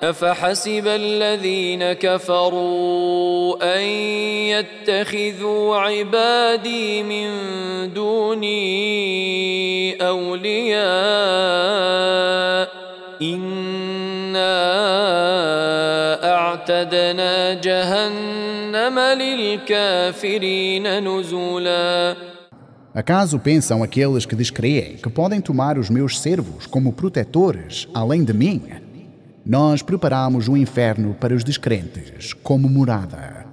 أفحسب الذين كفروا أن يتخذوا عبادي من دوني أولياء إنا أعتدنا جهنم للكافرين نزلا. Acaso pensam aqueles que descreem que podem tomar os meus servos como protetores além de mim? Nós preparamos o inferno para os descrentes como morada.